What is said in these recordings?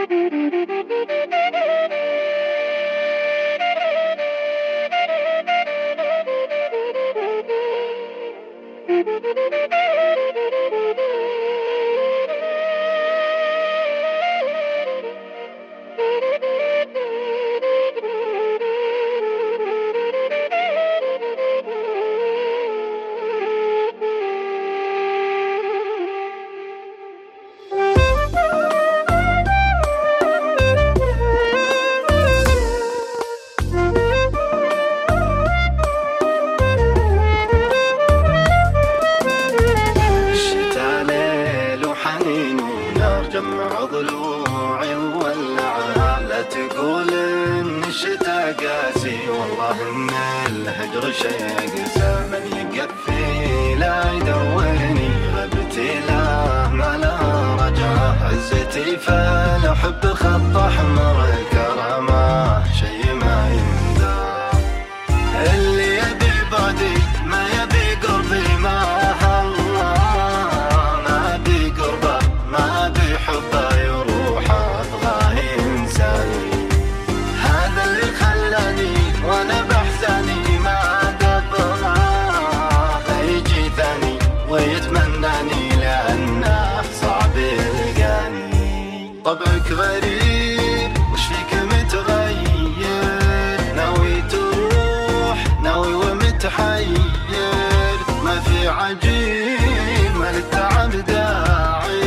جمع ضلوعي وولعها، لا تقول ان الشتا قاسي، والله ان الهجر شيقسى. من يقفي لا يدورني، غبتي لا ما لا رجعه، عزتي فالحب خط احمر، كرامه شي ما يندى. اللي يبي بعدي ما يبي قربي، ما حبه يروح ابغاه ينساني. هذا اللي خلاني وانا بحزاني، ما ابغاه يجي ثاني ويتمناني، لانه صعب يلقاني. طبعك غريب وش فيك متغير، ناوي تروح ناوي ومتحير، ما في عجيب ما للتعب داعي.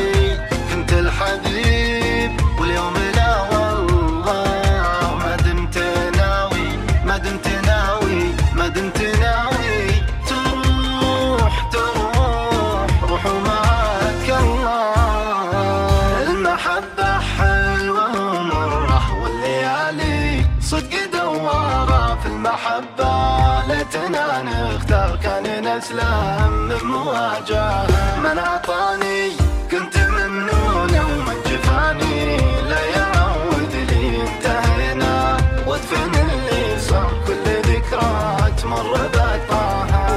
الحبيب واليوم لا والله، ما دمت ناوي ما دمت ناوي ما دمت ناوي تروح روح ومعك الله. المحبة حلوة ومرة، والليالي صدق دوارة. في المحبة ليتنا نختار، كان نسلم من مواجهة. من أعطاني كنت ممنونة، ومن جفاني لا يعود لي. انتهينا وادفن اللي صار، كل ذكرى تمر بقطعها.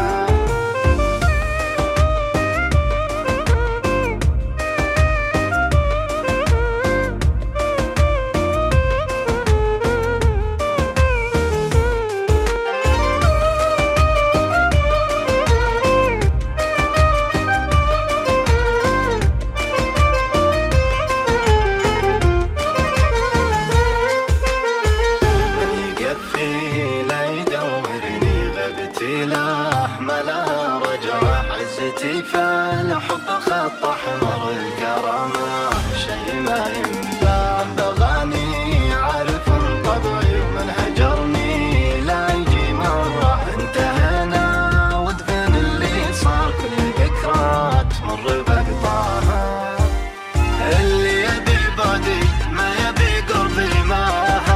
لا ما لا رجعه، عزتي فالحب خط احمر، الكرامه شي ما ينباع. بغاني عارف طبعي، ومن هجرني لا يجي مره. انتهينا وادفن اللي صار، كل ذكرى تمر بقطعها. اللي يبي بعدي ما يبي قربي، ما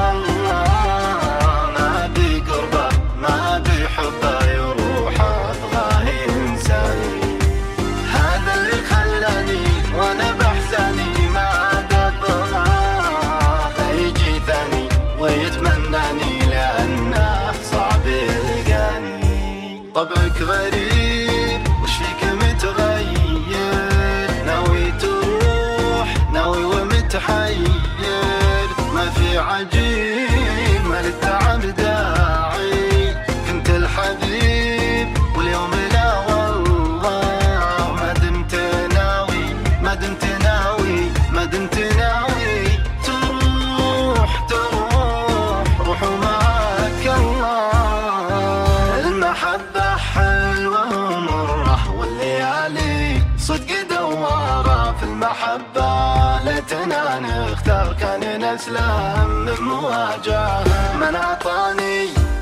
ويتمناني، لأنه صعب يلقاني. طبعك غريب وش فيك متغير، ناوي تروح ناوي ومتحير، ما في عجيب ما للتعب داعي. كنت الحبيب واليوم لا والله، ما دمت ناوي ما دمت ناوي ما دمت ناوي تروح روح ومعك الله. المحبة حلوة ومرة، والليالي صدق دوارة. في المحبة ليتنا نختار، كان نسلم من مواجهة. من أعطاني